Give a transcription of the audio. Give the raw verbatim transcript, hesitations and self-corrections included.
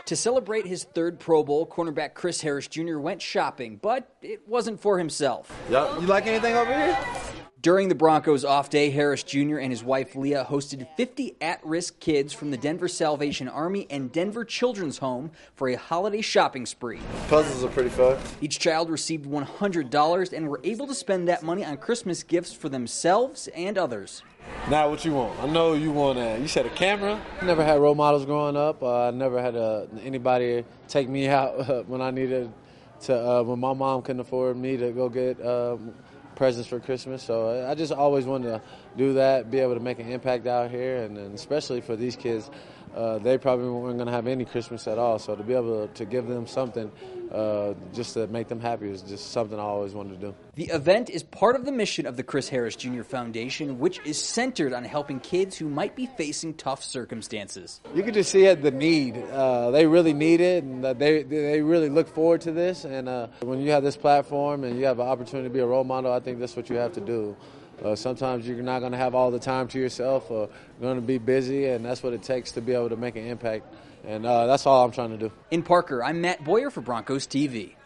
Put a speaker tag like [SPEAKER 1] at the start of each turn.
[SPEAKER 1] To celebrate his third Pro Bowl, cornerback Chris Harris Junior went shopping, but it wasn't for himself.
[SPEAKER 2] Yep. You like anything over here?
[SPEAKER 1] During the Broncos off day, Harris Junior and his wife Leah hosted fifty at-risk kids from the Denver Salvation Army and Denver Children's Home for a holiday shopping spree.
[SPEAKER 2] Puzzles are pretty fun.
[SPEAKER 1] Each child received one hundred dollars and were able to spend that money on Christmas gifts for themselves and others.
[SPEAKER 2] Now what you want? I know you want a, you said a camera?
[SPEAKER 3] I never had role models growing up. Uh, I never had uh, anybody take me out uh, when I needed to, uh, when my mom couldn't afford me to go get um, presents for Christmas. So I just always wanted to do that, be able to make an impact out here, and, and especially for these kids, uh, they probably weren't going to have any Christmas at all. So to be able to, to give them something uh, just to make them happy is just something I always wanted to do.
[SPEAKER 1] The event is part of the mission of the Chris Harris Junior Foundation, which is centered on helping kids who might be facing tough circumstances.
[SPEAKER 3] You can just see it, the need. Uh, they really need it, and they they really look forward to this. And uh, when you have this platform and you have an opportunity to be a role model, I think that's what you have to do. Uh, sometimes you're not going to have all the time to yourself, or you're going to be busy, and that's what it takes to be able to make an impact. And uh, that's all I'm trying to do.
[SPEAKER 1] In Parker, I'm Matt Boyer for Broncos T V.